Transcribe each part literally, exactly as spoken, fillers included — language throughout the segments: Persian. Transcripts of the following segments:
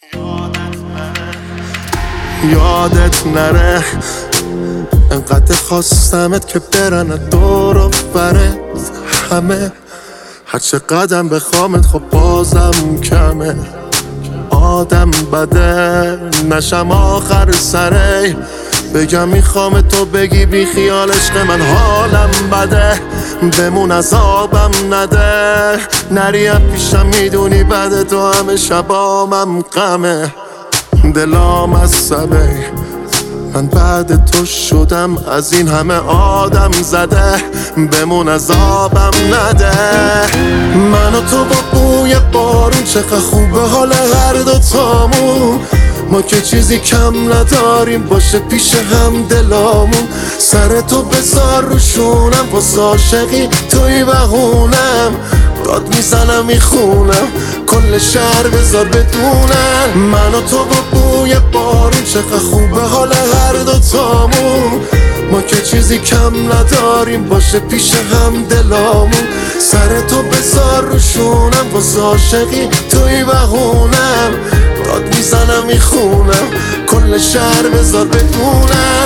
یادت نره انقدر خواستمت که برن دور و برت همه، هرچه قدم بخوامت خب بازم کمه. آدم بده نشم آخر سره، بگم میخوام تو بگی بی خیال عشق من حالم بده، بمون عذابم نده، نریم پیشم میدونی بده تو همه شبامم غمه. دلام از سبه من بعد تو شدم از این همه آدم زده، بمون عذابم نده. من و تو با بوی بارون چقدر خوبه حال هر دوتامون، ما که چیزی کم نداریم باشه پیش هم دلامون. سر تو بذار روشونم واسه عاشقی توی بهونم، داد میزنم میخونم کل شهر بذار بدونم. من و تو با بوی بارون چقدر خوبه حال هر دوتامون، ما که چیزی کم نداریم باشه پیش هم دلامون. سر تو بذار روشونم واسه عاشقی توی بهونم، داد میزنم میخونم کل شهر بذار بدونم.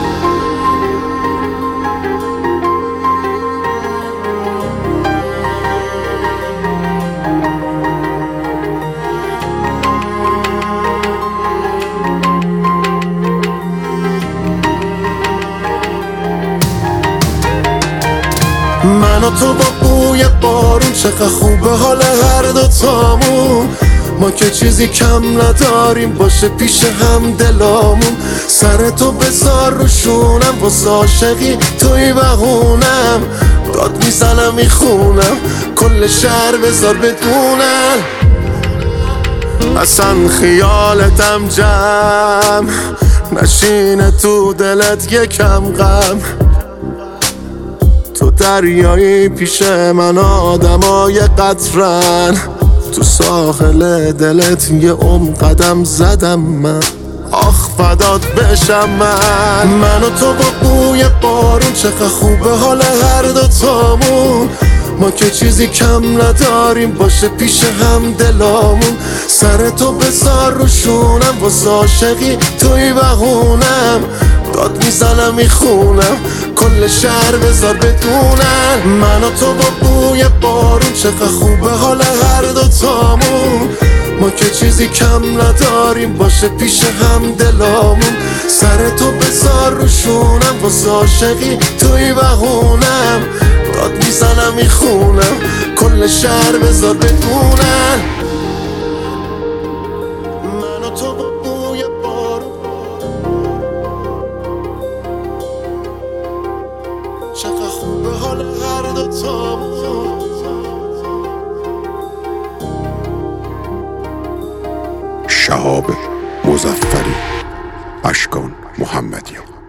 من و تو با بوی بارون چقدر خوبه حال هر دوتامون، ما که چیزی کم نداریم باشه پیش هم دلامون. سر تو بذار روشونم واسه عاشقی توی بهونم، داد میزنم میخونم کل شهر بذار بدونم. اصلا خیالتم جمع نشینه تو دلت یکم غم، تو دریایی پیش من آدمای قطرن، تو ساحل دلت یه عمر قدم زدم من، آخ فدات بشم من. من و تو با بوی بارون چقدر خوبه حال هر دوتامون، ما که چیزی کم نداریم باشه پیش هم دلامون. سر تو بذار روشونم واسه عاشقی توی بهونم، داد میزنم میخونم کل شهر بذار بدونم. من و تو با بوی بارون چقدر خوبه حال هر دوتامون، ما که چیزی کم نداریم باشه پیش هم دلامون. سر تو بذار روشونم واسه عاشقی توی بهونم، داد میزنم میخونم کل شهر بذار بدونم. من و تو با بوی بارون چقدر خوبه حال هر دوتامون. شهاب مظفری، اشکان محمدی.